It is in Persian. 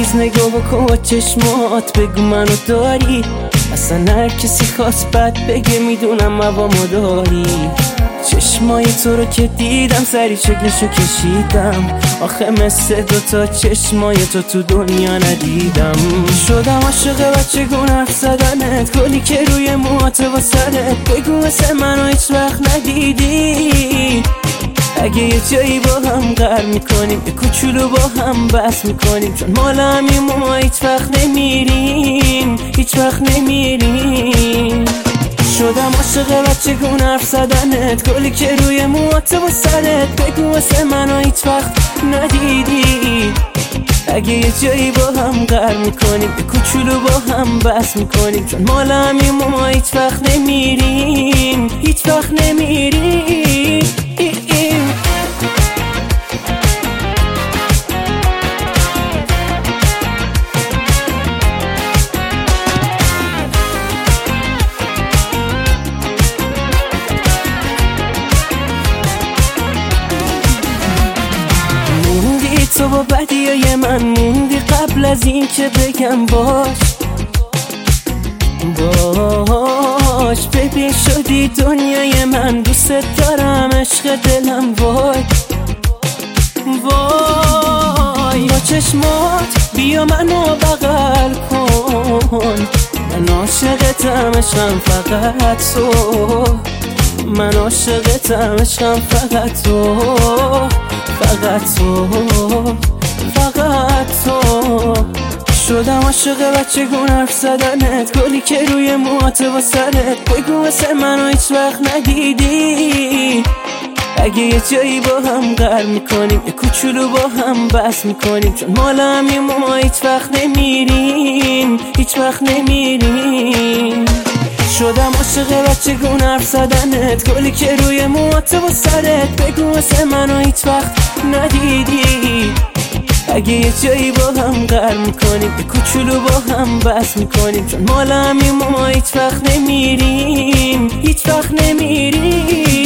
روز نگاه بکن با چشمات، بگو منو داری. اصلا هر کسی خواست بد بگه میدونم موامو داری. چشمای تو رو که دیدم سری شکلشو کشیدم، آخه مثل دوتا چشمای تو دنیا ندیدم. شدم عاشق بچه گون حرف زدنت، گلی که روی موهات و سرت. بگو مثل منو هیچ وقت ندیدی. اگه یه جایی با هم قرار میکنیم، یه کوچولو با هم بس میکنیم، چون مال همین ما هیچ وقت نمیریم، هیچ وقت نمیریم. شدم عاشق بچه گون حرف زدنت، گلی که روی موهات و سرت. بگو واسه منو هیچ وقت ندیدی. اگه یه جایی با هم قرار میکنیم، یه کوچولو با هم بس میکنیم، چون مال همین ما هیچ وقت نمیریم، هیچ وقت نمیریم. تو با بدیای من موندی قبل از این که بگم باش. ببین شدی دنیای من، دوست دارم عشق دلم. وای با چشمات بیا منو بغل کن، من عاشقتم عشقم فقط تو. من عاشقتم عشقم فقط تو، فقط تو، فقط تو. شدم عاشق بچه گون حرف زدنت، گلی که روی موهات و سرت. بگو واسه منو هیچ وقت ندیدی. اگه یه جایی با هم قرار میکنیم، یه کوچولو با هم بس میکنیم، چون مال همین ما هیچ وقت نمیریم، هیچ وقت نمیریم. شدم عاشق بچه گون حرف زدنت، گلی که روی موهات و سرت. بگو واسه منو هیچ وقت ندیدی. اگه یه جایی با هم قرار میکنیم، یه کوچولو با هم بس میکنیم، چون مال همین ما هیچ وقت نمیریم، هیچ وقت نمیریم.